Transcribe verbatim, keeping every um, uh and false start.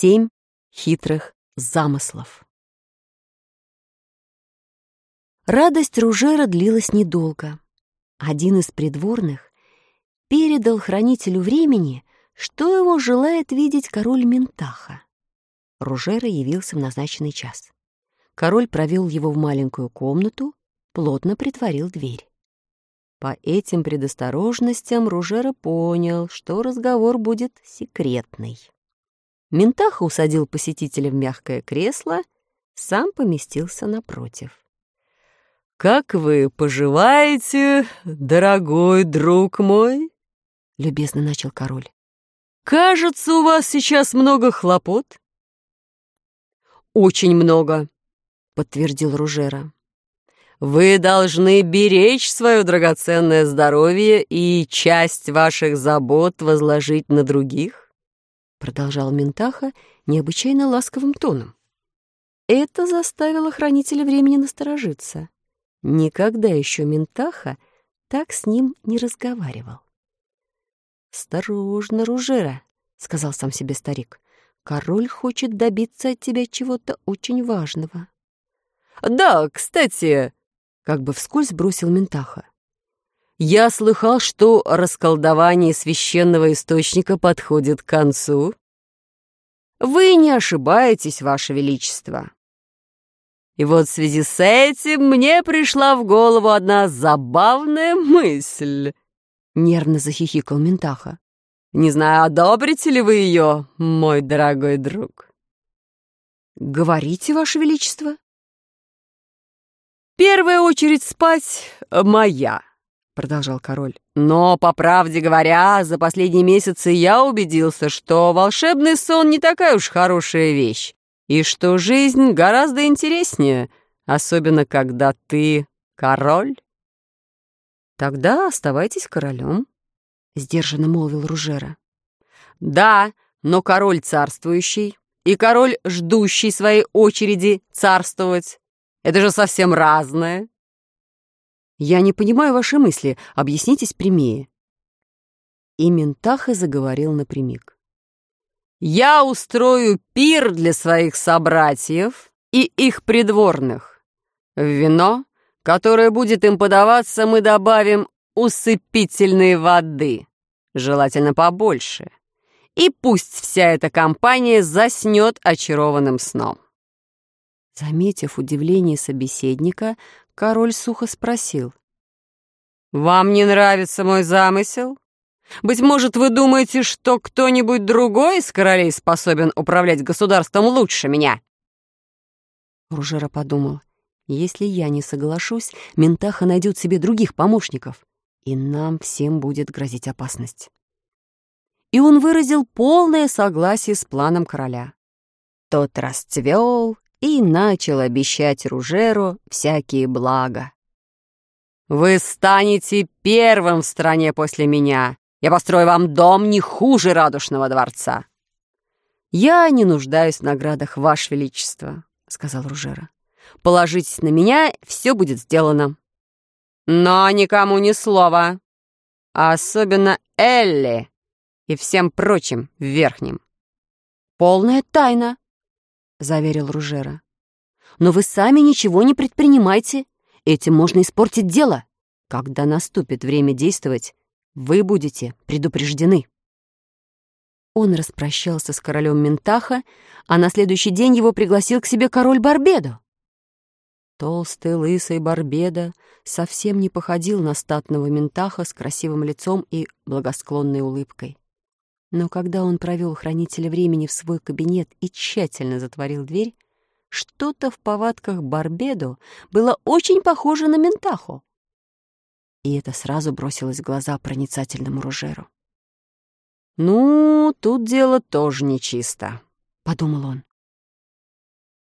Семь хитрых замыслов. Радость Ружера длилась недолго. Один из придворных передал хранителю времени, что его желает видеть король Ментаха. Ружера явился в назначенный час. Король провел его в маленькую комнату, плотно притворил дверь. По этим предосторожностям Ружера понял, что разговор будет секретный. Ментаха усадил посетителя в мягкое кресло, сам поместился напротив. «Как вы поживаете, дорогой друг мой?» — любезно начал король. «Кажется, у вас сейчас много хлопот». «Очень много», — подтвердил Ружера. «Вы должны беречь свое драгоценное здоровье и часть ваших забот возложить на других», — продолжал Ментаха необычайно ласковым тоном. Это заставило хранителя времени насторожиться. Никогда еще Ментаха так с ним не разговаривал. «Осторожно, Ружера», — сказал сам себе старик. «Король хочет добиться от тебя чего-то очень важного». «Да, кстати», — как бы вскользь бросил Ментаха, «я слыхал, что расколдование священного источника подходит к концу». «Вы не ошибаетесь, Ваше Величество». И вот в связи с этим мне пришла в голову одна забавная мысль. Нервно захихикал Ментаха. Не знаю, одобрите ли вы ее, мой дорогой друг? Говорите, Ваше Величество. Первая очередь спать моя, продолжал король. Но, по правде говоря, за последние месяцы я убедился, что волшебный сон не такая уж хорошая вещь. И что жизнь гораздо интереснее, особенно когда ты король. Тогда оставайтесь королем, — сдержанно молвил Ружера. Да, но король царствующий и король, ждущий своей очереди царствовать, это же совсем разное. Я не понимаю ваши мысли, объяснитесь прямее. И Ментаха заговорил напрямик. Я устрою пир для своих собратьев и их придворных. В вино, которое будет им подаваться, мы добавим усыпительной воды, желательно побольше. И пусть вся эта компания заснет очарованным сном. Заметив удивление собеседника, король сухо спросил. «Вам не нравится мой замысел? Быть может, вы думаете, что кто-нибудь другой из королей способен управлять государством лучше меня?» Ружера подумал, если я не соглашусь, Ментаха найдет себе других помощников, и нам всем будет грозить опасность. И он выразил полное согласие с планом короля. Тот расцвел и начал обещать Ружеру всякие блага. «Вы станете первым в стране после меня. Я построю вам дом не хуже радушного дворца». «Я не нуждаюсь в наградах, Ваше Величество», — сказал Ружера. «Положитесь на меня, все будет сделано». «Но никому ни слова, а особенно Элли и всем прочим в верхнем». «Полная тайна», — заверил Ружера. «Но вы сами ничего не предпринимайте. Этим можно испортить дело. Когда наступит время действовать, вы будете предупреждены». Он распрощался с королем Ментаха, а на следующий день его пригласил к себе король Барбедо. Толстый лысый Барбедо совсем не походил на статного Ментаха с красивым лицом и благосклонной улыбкой. Но когда он провел хранителя времени в свой кабинет и тщательно затворил дверь, что-то в повадках Барбедо было очень похоже на Ментаху. И это сразу бросилось в глаза проницательному Ружеру. «Ну, тут дело тоже нечисто», — подумал он.